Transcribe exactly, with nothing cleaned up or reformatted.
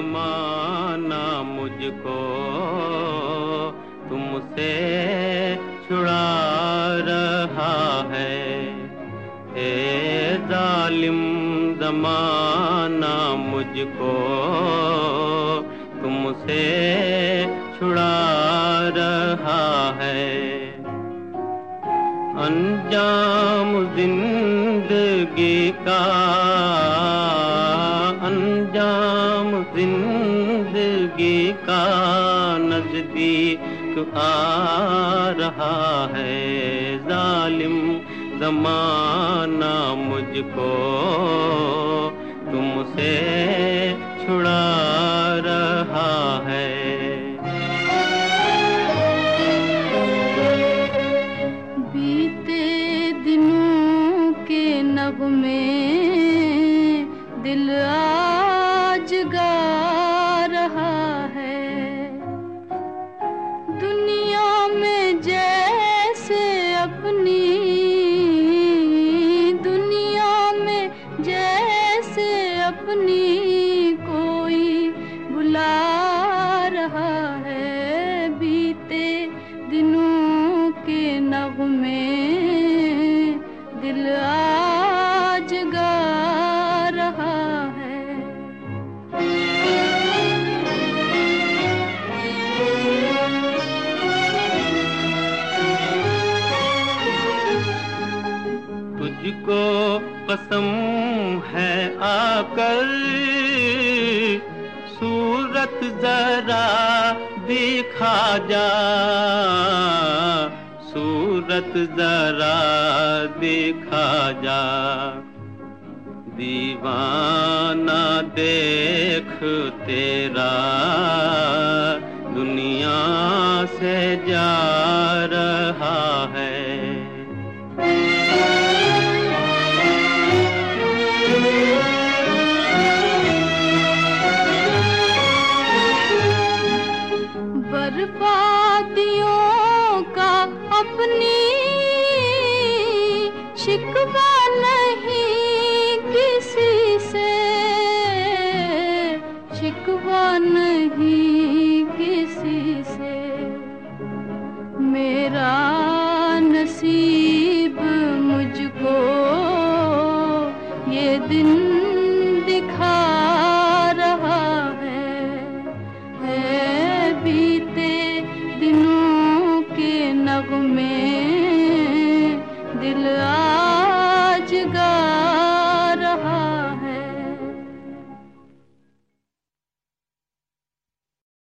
जमाना मुझको तुमसे छुड़ा रहा है। ए जालिम जमाना मुझको तुमसे छुड़ा रहा है। अंजाम जिंदगी का अंजाम जिंदगी का नजदीक आ रहा है। जालिम जमाना मुझको तुमसे छुड़ा रहा है। बीते दिनों के नगमे दिल आज गा रहा है। दुनिया में जैसे अपनी दुनिया में जैसे अपनी कोई बुला रहा है। बीते दिनों के नगमे दिल आज गा रहा है। तुझको कसम है आकर सूरत जरा दिखा जा। सूरत जरा दिखा जा। दीवाना देख तेरा दुनिया से जा रहा है। बर्बादियों का अपनी शिकवा नहीं किसी से। शिकवा नहीं किसी से। मेरा नसीब मुझको ये दिन दिखा रहा है। है बीते दिनों के नगमे दिल आज गा